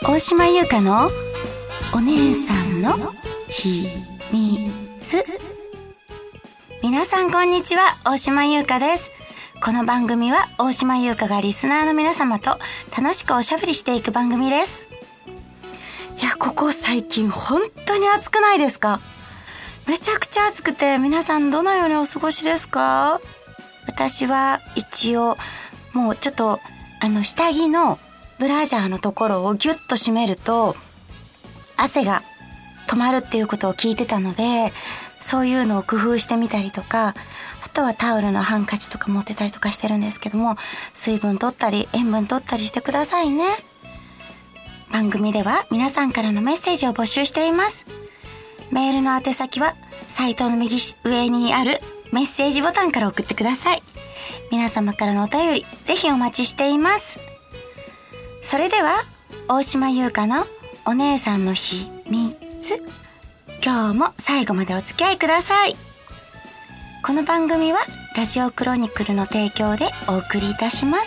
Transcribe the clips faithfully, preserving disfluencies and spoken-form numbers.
大島優香のお姉さんの秘密。皆さんこんにちは、大島優香です。この番組は大島優香がリスナーの皆様と楽しくおしゃべりしていく番組です。いや、ここ最近本当に暑くないですか？めちゃくちゃ暑くて、皆さんどのようにお過ごしですか？私は一応もうちょっとあの下着のブラジャーのところをギュッと締めると汗が止まるっていうことを聞いてたので、そういうのを工夫してみたりとか、あとはタオルのハンカチとか持ってたりとかしてるんですけども、水分取ったり塩分取ったりしてくださいね。番組では皆さんからのメッセージを募集しています。メールの宛先はサイトの右上にあるメッセージボタンから送ってください。皆様からのお便りぜひお待ちしています。それでは大島優香のお姉さんの秘密、今日も最後までお付き合いください。この番組はラジオクロニクルの提供でお送りいたします。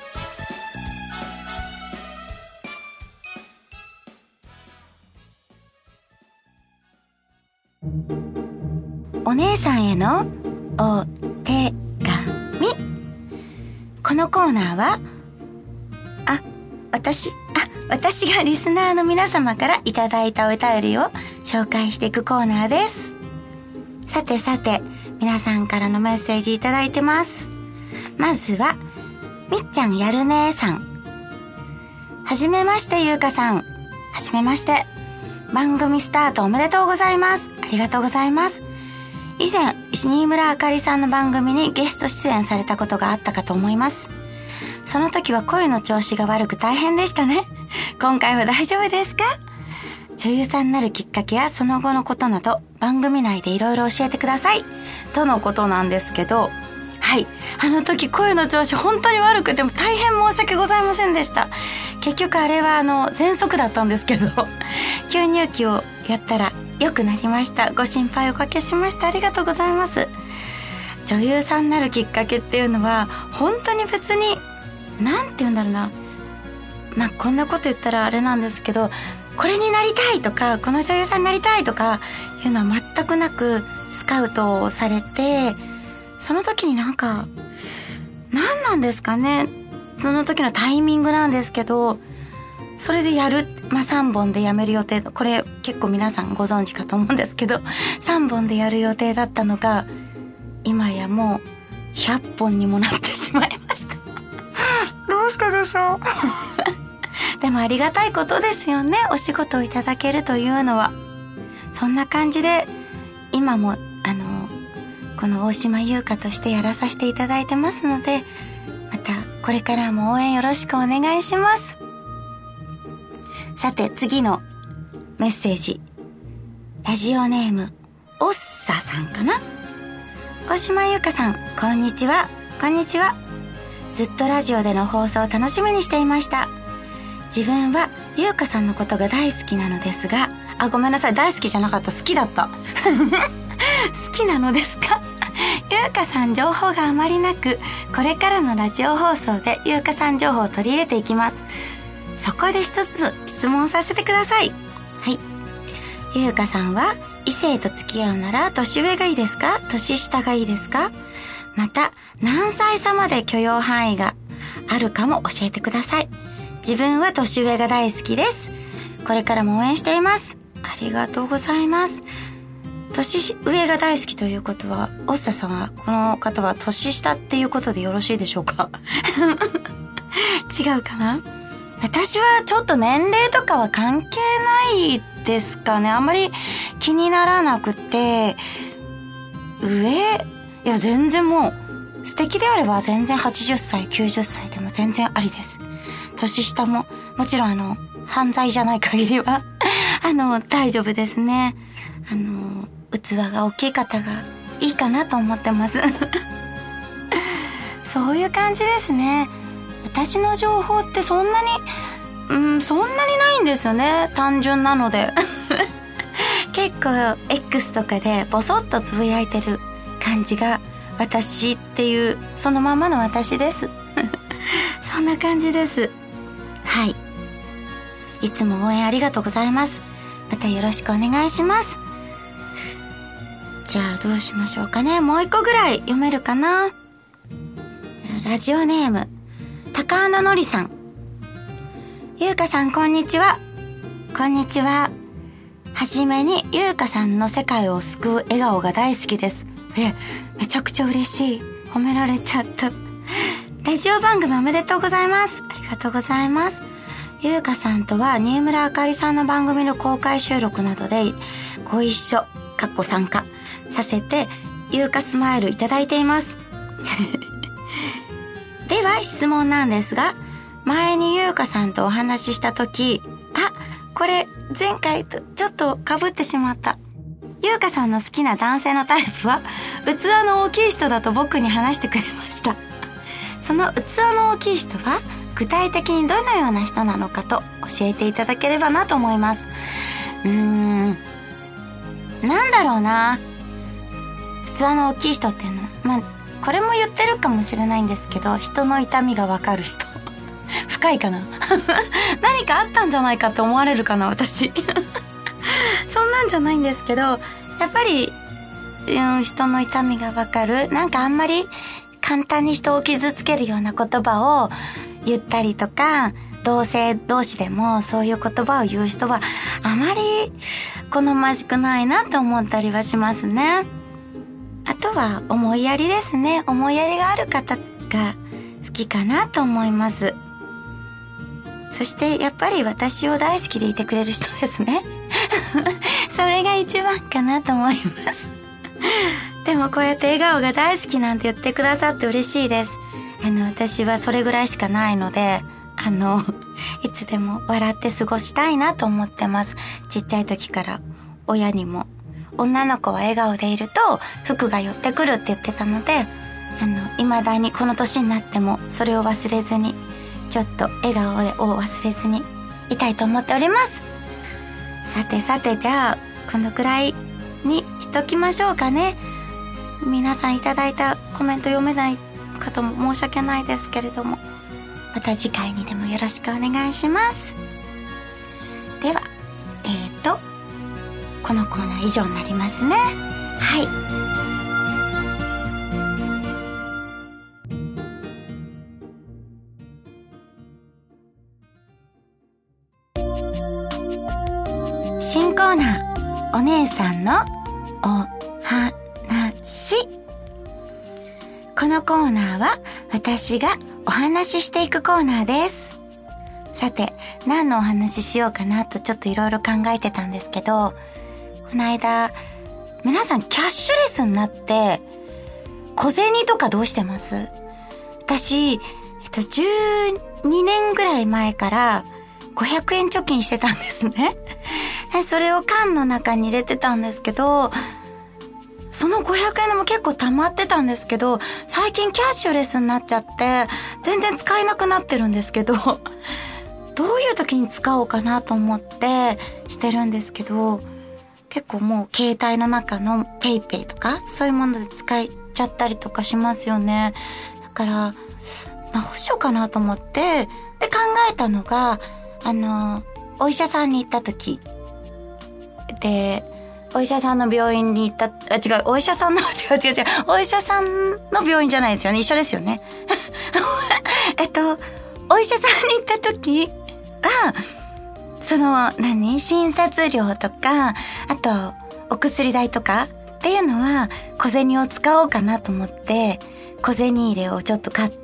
お姉さんへのお手紙。このコーナーはあ私あ私がリスナーの皆様からいただいたお便りを紹介していくコーナーです。さてさて、皆さんからのメッセージいただいてます。まずはみっちゃんやるねーさん。はじめまして、ゆうかさん。はじめまして。番組スタートおめでとうございます。ありがとうございます。以前新村あかりさんの番組にゲスト出演されたことがあったかと思います。その時は声の調子が悪く大変でしたね。今回は大丈夫ですか？女優さんになるきっかけやその後のことなど番組内でいろいろ教えてくださいとのことなんですけど、はい、あの時声の調子本当に悪くても大変申し訳ございませんでした。結局あれはあの喘息だったんですけど吸入器をやったら良くなりました。ご心配おかけしました。ありがとうございます。女優さんになるきっかけっていうのは本当に別になんて言うんだろうな、まあこんなこと言ったらあれなんですけど、これになりたいとかこの女優さんになりたいとかいうのは全くなくスカウトをされて、その時になんか何なんですかね、その時のタイミングなんですけど、それでやる、まあさんぼんでやめる予定、これ結構皆さんご存知かと思うんですけど、さんぼんでやる予定だったのが今やもうひゃっぽんにもなってしまいましたどうしてでしょうでもありがたいことですよね、お仕事をいただけるというのは。そんな感じで今もあのこの大島優香としてやらさせていただいてますので、またこれからも応援よろしくお願いします。さて次のメッセージ、ラジオネームおっささんかな。大島優香さん、こんにちは。こんにちは。ずっとラジオでの放送を楽しみにしていました。自分は優香さんのことが大好きなのですが、あ、ごめんなさい、大好きじゃなかった、好きだった好きなのですか？優香さん情報があまりなく、これからのラジオ放送で優香さん情報を取り入れていきます。そこで一つ質問させてください。はい。優香さんは異性と付き合うなら年上がいいですか？年下がいいですか？また何歳差まで許容範囲があるかも教えてください。自分は年上が大好きです。これからも応援しています。ありがとうございます。年上が大好きということは、おっささんはこの方は年下っていうことでよろしいでしょうか？違うかな？私はちょっと年齢とかは関係ないですかね。あんまり気にならなくて、上、いや全然もう素敵であれば全然はちじゅっさいきゅうじゅっさいでも全然ありです。年下ももちろんあの犯罪じゃない限りはあの大丈夫ですね。あの器が大きい方がいいかなと思ってますそういう感じですね。私の情報ってそんなにうんそんなにないんですよね、単純なので結構 X とかでボソッとつぶやいてる感じが私っていうそのままの私ですそんな感じです。はい。 いつも応援ありがとうございます。またよろしくお願いします。じゃあどうしましょうかね。もう一個ぐらい読めるかな。じゃあラジオネーム高穴のりさん。ゆうかさんこんにちは。こんにちは。はじめにゆうかさんの世界を救う笑顔が大好きです。え、めちゃくちゃ嬉しい。褒められちゃった。ラジオ番組おめでとうございます。ありがとうございます。ゆうかさんとは新村あかりさんの番組の公開収録などでご一緒かっこ参加させてゆうかスマイルいただいていますでは質問なんですが、前にゆうかさんとお話しした時、あ、これ前回とちょっと被ってしまった。ゆうかさんの好きな男性のタイプは器の大きい人だと僕に話してくれました。その器の大きい人は具体的にどのような人なのかと教えていただければなと思います。うーん、なんだろうな。器の大きい人っていうのは、まあこれも言ってるかもしれないんですけど、人の痛みがわかる人。深いかな何かあったんじゃないかって思われるかな私そんなんじゃないんですけど、やっぱり、うん、人の痛みがわかる。なんかあんまり簡単に人を傷つけるような言葉を言ったりとか、同性同士でもそういう言葉を言う人はあまり好ましくないなと思ったりはしますね。あとは思いやりですね。思いやりがある方が好きかなと思います。そしてやっぱり私を大好きでいてくれる人ですねそれが一番かなと思いますでもこうやって笑顔が大好きなんて言ってくださって嬉しいです。あの私はそれぐらいしかないので、あのいつでも笑って過ごしたいなと思ってます。ちっちゃい時から親にも、女の子は笑顔でいると服が寄ってくるって言ってたので、あの未だにこの年になってもそれを忘れずに、ちょっと笑顔を忘れずにいたいと思っております。さてさて、じゃあこのくらいにしときましょうかね。皆さんいただいたコメント読めない方も申し訳ないですけれども、また次回にでもよろしくお願いします。ではえーとこのコーナー以上になりますね。はい、新コーナー、お姉さんのお話。このコーナーは私がお話ししていくコーナーです。さて、何のお話ししようかなとちょっといろいろ考えてたんですけど、この間皆さんキャッシュレスになって小銭とかどうしてます？私、えっと、じゅうにねんぐらい前からごひゃくえん貯金してたんですね。それを缶の中に入れてたんですけど、そのごひゃくえんでも結構溜まってたんですけど、最近キャッシュレスになっちゃって全然使えなくなってるんですけど、どういう時に使おうかなと思ってしてるんですけど、結構もう携帯の中のペイペイとかそういうもので使っちゃったりとかしますよね。だからどうしようかなと思って、で考えたのが、あのお医者さんに行った時で、お医者さんの病院に行った、あ、違う、お医者さんの、違う違う違う、お医者さんの病院じゃないですよね。一緒ですよね。えっと、お医者さんに行った時は、その、何？診察料とか、あと、お薬代とかっていうのは、小銭を使おうかなと思って、小銭入れをちょっと買って、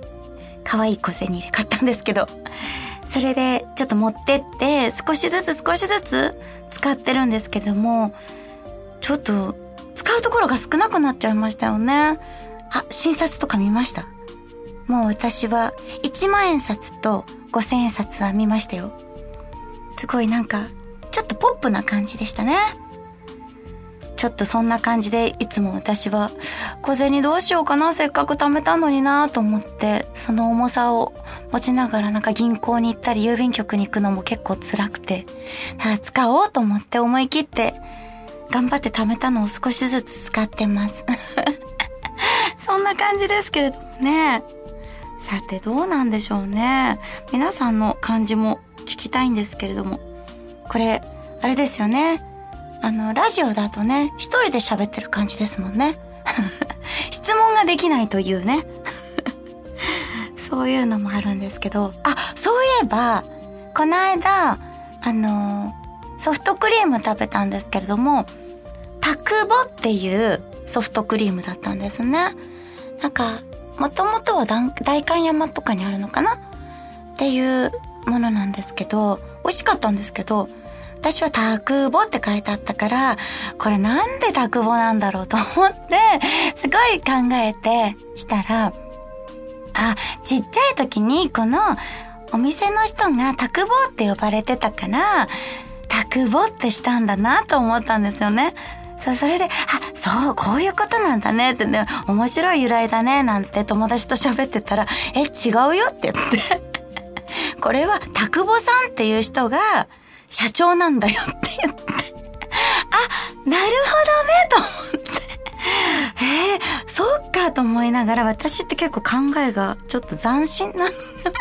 可愛い小銭入れ買ったんですけど、それでちょっと持ってって少しずつ少しずつ使ってるんですけども、ちょっと使うところが少なくなっちゃいましたよね。あ、診察とか見ました？もう私はいちまんえん札とごせんえん札は見ましたよ。すごいなんかちょっとポップな感じでしたね。ちょっとそんな感じでいつも私は小銭どうしようかな、せっかく貯めたのになと思って、その重さを持ちながらなんか銀行に行ったり郵便局に行くのも結構辛くて、だから使おうと思って思い切って頑張って貯めたのを少しずつ使ってますそんな感じですけれどもね。 さてどうなんでしょうね。皆さんの感じも聞きたいんですけれども、これあれですよね、あのラジオだとね一人で喋ってる感じですもんね質問ができないというねそういうのもあるんですけど、あ、そういえばこの間あのソフトクリーム食べたんですけれども、タクボっていうソフトクリームだったんですね。なんかもともとは代官山とかにあるのかなっていうものなんですけど、美味しかったんですけど、私はタクボって書いてあったから、これなんでタクボなんだろうと思ってすごい考えてしたら、あ、ちっちゃい時にこのお店の人がタクボって呼ばれてたからタクボってしたんだなと思ったんですよね。そう、それで、あ、そう、こういうことなんだねってね、面白い由来だねなんて友達と喋ってたら、え、違うよって言ってこれはタクボさんっていう人が社長なんだよって言って、あ、なるほどねと思ってえー、そうかと思いながら、私って結構考えがちょっと斬新なんだな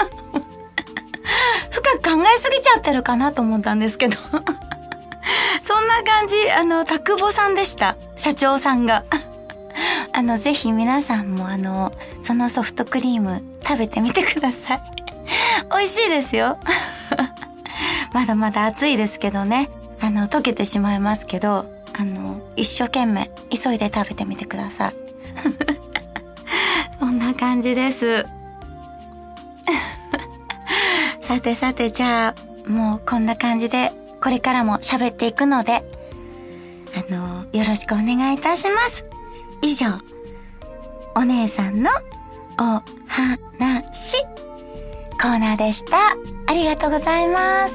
深く考えすぎちゃってるかなと思ったんですけどそんな感じ、あのタクボさんでした、社長さんがあのぜひ皆さんもあのそのソフトクリーム食べてみてください美味しいですよまだまだ暑いですけどね、あの溶けてしまいますけど、あの一生懸命急いで食べてみてくださいそんな感じですさてさて、じゃあもうこんな感じでこれからも喋っていくので、あのよろしくお願いいたします。以上、お姉さんのお話コーナーでした。ありがとうございます。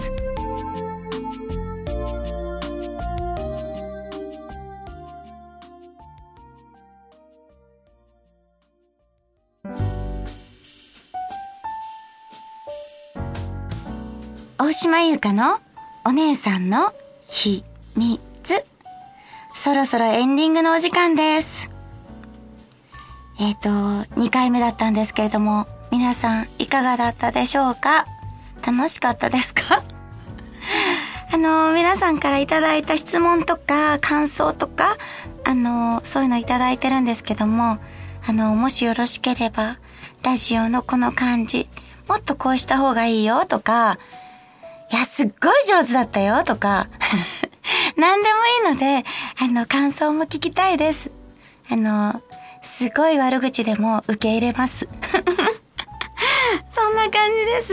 大島優香のお姉さんの秘密。そろそろエンディングのお時間です。えっと、にかいめだったんですけれども、皆さんいかがだったでしょうか？楽しかったですか？あの、皆さんからいただいた質問とか感想とか、あの、そういうのいただいてるんですけども、あの、もしよろしければ、ラジオのこの感じ、もっとこうした方がいいよとか、いや、すっごい上手だったよとか、何でもいいので、あの、感想も聞きたいです。あの、すごい悪口でも受け入れます。そんな感じです。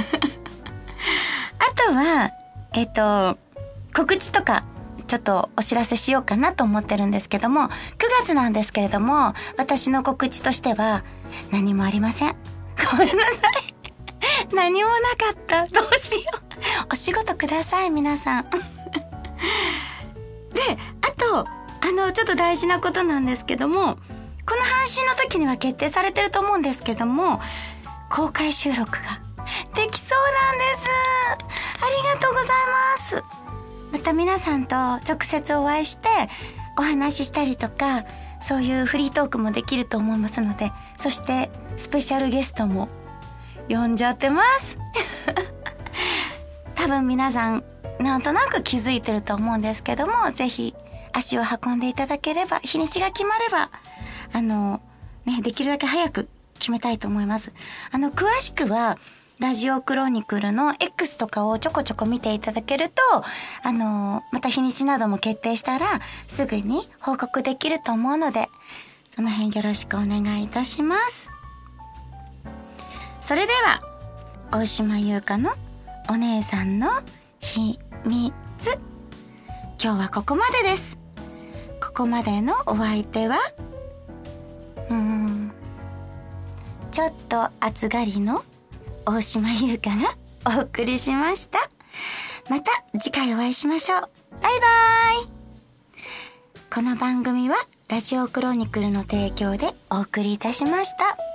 あとは、えっと、告知とか、ちょっとお知らせしようかなと思ってるんですけども、くがつなんですけれども、私の告知としては、何もありません。ごめんなさい。何もなかった。どうしよう。お仕事ください、皆さん。で、あと、あの、ちょっと大事なことなんですけども、この配信の時には決定されてると思うんですけども、公開収録ができそうなんです。ありがとうございます。また皆さんと直接お会いしてお話ししたりとか、そういうフリートークもできると思いますので、そしてスペシャルゲストも呼んじゃってます多分皆さんなんとなく気づいてると思うんですけども、ぜひ足を運んでいただければ、日にちが決まればあのね、できるだけ早く決めたいと思います。あの詳しくはラジオクロニクルの X とかをちょこちょこ見ていただけると、あのまた日にちなども決定したらすぐに報告できると思うので、その辺よろしくお願いいたします。それでは大島優香のお姉さんの秘密、今日はここまでです。ここまでのお相手はうーんちょっと暑がりの大島優香がお送りしました。また次回お会いしましょう。バイバーイ。この番組はラジオクロニクルの提供でお送りいたしました。